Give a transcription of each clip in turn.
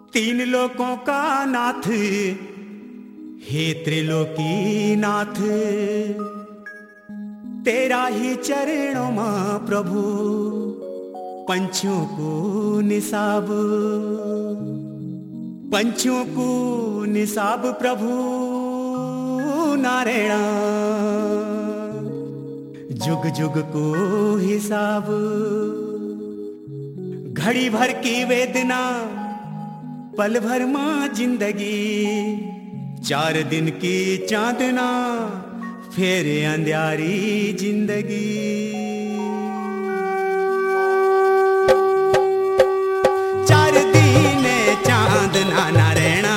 तीन लोकों का नाथ हे त्रिलोकी नाथ, तेरा ही चरणों में प्रभु पंछियों को निसाब, पंछियों को निसाब प्रभु नारायण, जुग जुग को हिसाब। घड़ी भर की वेदना पल भर मां जिंदगी, 4 दिन की चांदना फिर अंधियारी जिंदगी। चार दिन चांदना ना रहना,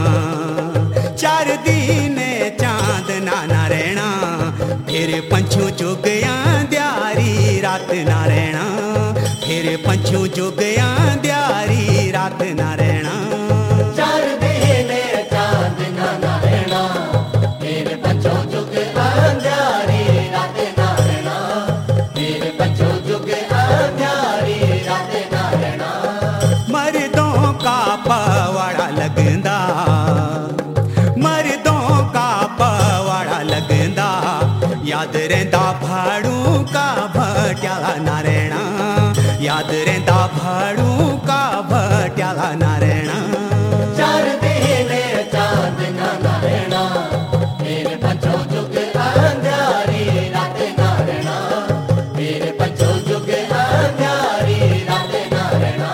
4 दिन चांदना ना रहना, फिर पंछू चुग अंधियारी रात ना रहना, फिर पंछू चुग अंधियारी रात ना रहना। 4 दिन चांदना ना रहना, फिर पंछू चुग अंधियारी रात ना रहना, फिर पंछू चुग अंधियारी रात ना रहना। मर्दों का पवाड़ा लगदा, मर्दों का पवाड़ा लगदा, याद रहंदा भाड़ू का भट्याला ना रहना, याद रहंदा भाड़ू का भट्याला ना रहना। 4 दिन चांदना ना रहना, फिर पंछू चुग अंधियारी रात ना रहना, फिर पंछू चुग अंधियारी रात ना रहना।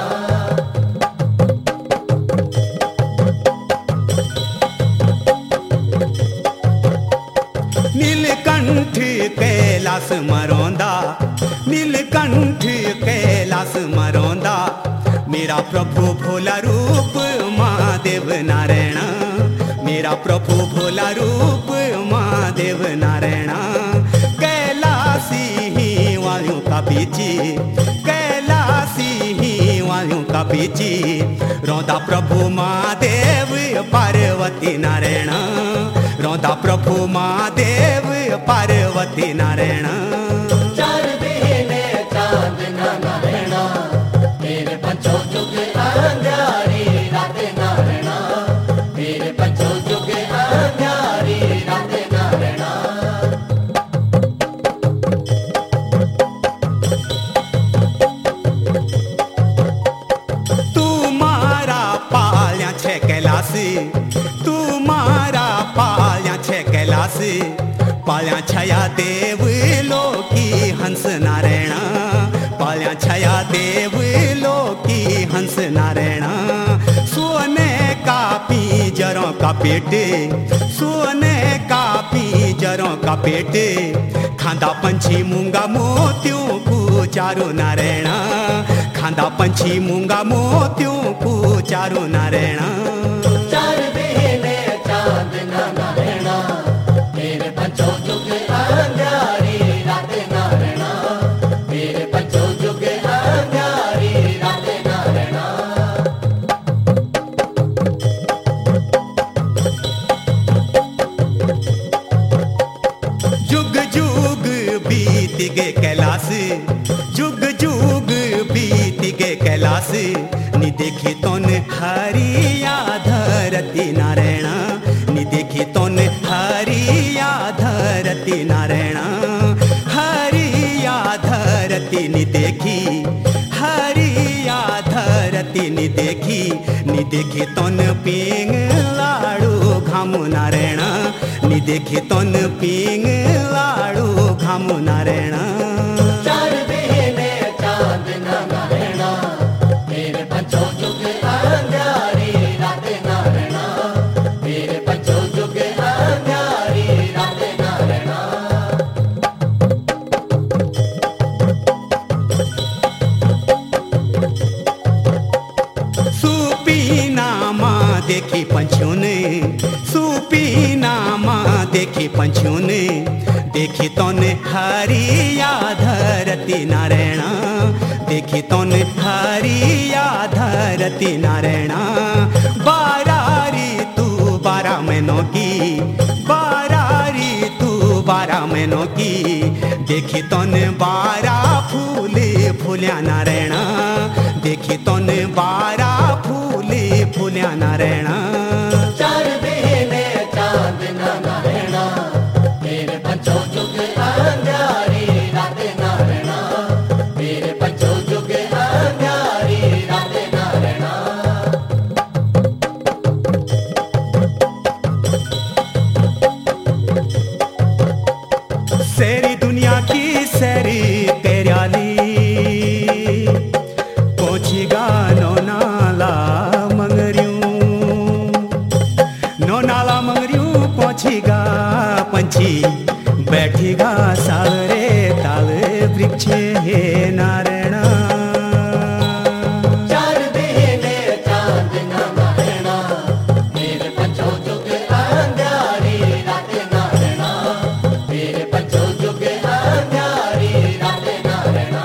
नीलकंठ कैलाश मरोंदा, नीलकंठ कैलाश मरोंदा, मेरा प्रभु भोला रूप महादेव नारायण, मेरा प्रभु भोला रूप महादेव नारायण। कैलाशी ही वालों का बीची, कैलाशी ही वालों का बीची, रोंदा प्रभु महादेव पार्वती नारायण, रोंदा प्रभु महादेव पार्वती नारायण। 4 दिन चांदना ना रहना, फिर पंछू चुग अंधियारी रात ना रहना, फिर पंछू चुग अंधियारी रात ना रहना। तुम्हारा पाल्या छे कैलाश, तुम्हारा पाल्या छे कैलाश, पाल्या छया देव लोकी हंस नारायण, पाल्या छया देव लोकी हंस नारायण। सोने का पिंजरों का पेट, सोने का पिंजरों का पेट, खांदा पंछी मूंगा मोतियों को चारों नारायण, खांदा पंछी मूंगा मोतियों को चारों नारायण। 4 दिन चांदना ना रहना, फिर पंछू चुग अंधियारी रात ना रहना, फिर पंछू चुग अंधियारी रात ना रहना। जुग जुग बीत गए कैलाश, जुग जुग बीत गए कैलाश, नी देखी तोन हरिया धरती नारायण, नी देखी तोन हरिया धरती नारायण, हरिया धरती नी देखी, हरिया धरती नी देखी, नी देखी तोन पिंग लाड़ू घामू नारायण, नी देखी तोन पिंग लाड़ू घामू नारायण। 4 दिन चांदना ना रहना, फिर पंछू चुग अंधियारी रात ना रहना, फिर पंछू चुग अंधियारी रात ना रहना। सुपीना माँ देखी पंछियों ने, सुपीना माँ देखी पंछियों ने, देखी तोने हरिया धरती नारायण, देखी तोने हरिया धरती नारायण। 12 ऋतु 12 महीनों की, 12 ऋतु 12 महीनों की, देखी तोने 12 फूले फूलिया नारायण, देखी तोने 12 फूले फूल सुन्या नारायणा चार महीने चांद ना रहना मेरे पंचो जुग अंधारी रात ना रहना मेरे पंचो जुग अंधारी रात ना रहना सेरी दुनिया की सेरी तेराली पहुंचीगा नौनाला पहुंचीगा पंछी बैठेगा सावरे ताल वृक्ष हे नारायणा चार महीने चांद ना रहना मेरे पंचो जुग अंधारी रात ना रहना मेरे पंचो जुग अंधारी रात ना रहना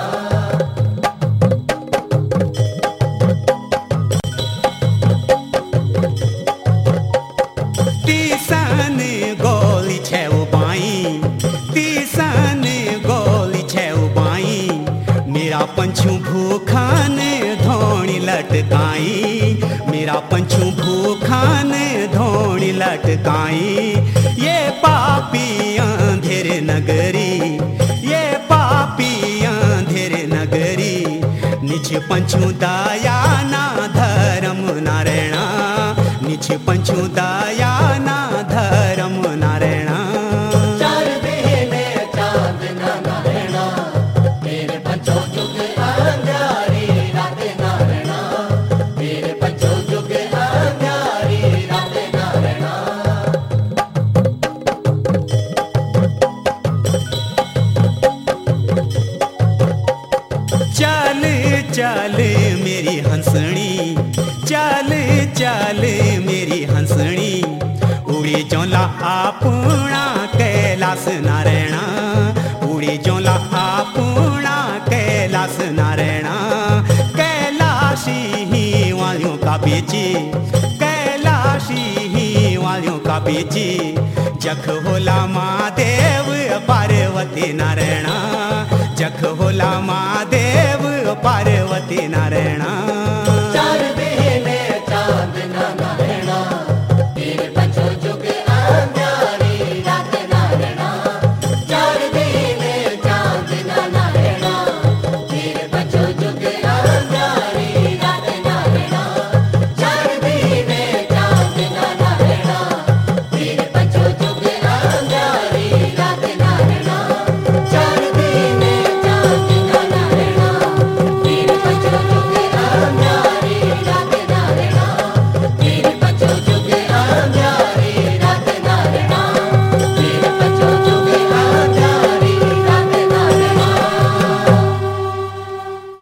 मेरा पंछू भूखान धोनी लटकाई मेरा पंछू भूखान धोनी लटकाई ये पापी अंधेर नगरी ये पापी अंधेर नगरी निज पंछू दया ना धर्म नारायणा निज पंछू दया ना धर्म नारायणा चार महीने चांद ना रहना मेरे पंचो जुग अंधारी रात ना रहना मेरे पंचो जुग अंधारी रात ना रहना चल चल मेरी हंसनी चल चल मेरी हंसनी उड़ी जोला अपना कैलाश नारायणा उड़ी जोला अपना कैलाश नारायणा कैलाशी ही वालियों का बेची कैलाशी ही वालियों का बेची जख होला महादेव पार्वती नारायणा जख होला महादेव पार्वती नारायणा